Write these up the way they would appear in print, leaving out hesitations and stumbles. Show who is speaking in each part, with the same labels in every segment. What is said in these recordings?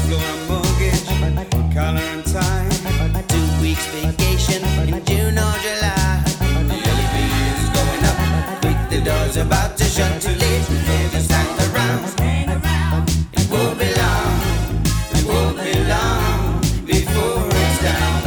Speaker 1: floor and mortgage, collar and tie.
Speaker 2: 2 weeks vacation in June or July.
Speaker 1: The elevator is going up,
Speaker 2: Quick, the door's about to shut. Too late, just hang around.
Speaker 1: it won't be long, it won't be long before it's down.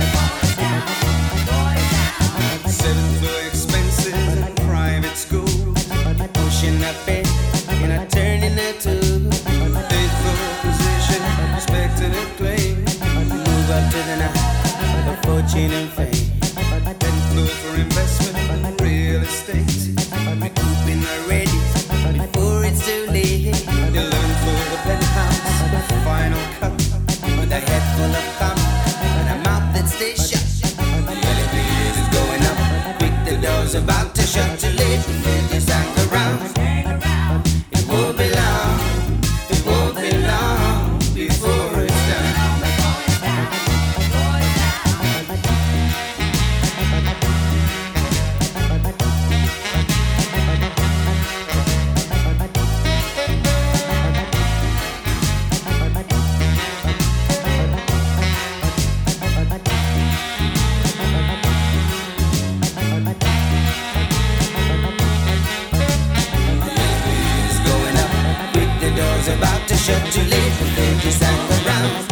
Speaker 1: 7th floor expenses and private school,
Speaker 2: Pushing up it and I turn in a two.
Speaker 1: 8th floor position, respected acclaim.
Speaker 2: Move up to the night of fortune and fame.
Speaker 1: 10th floor for investment, real estate.
Speaker 2: Recouping already before it's too late.
Speaker 1: 11th floor the penthouse, final cut.
Speaker 2: With a head full of thumb and a mouth that stays shut.
Speaker 1: The elevator is going up,
Speaker 2: Quick, the door's about to shut. Too late, just hang around.
Speaker 1: it won't be long, it won't be long before it's down.
Speaker 2: It's going up. Quick, the door's about to shut. Too late, just hang around.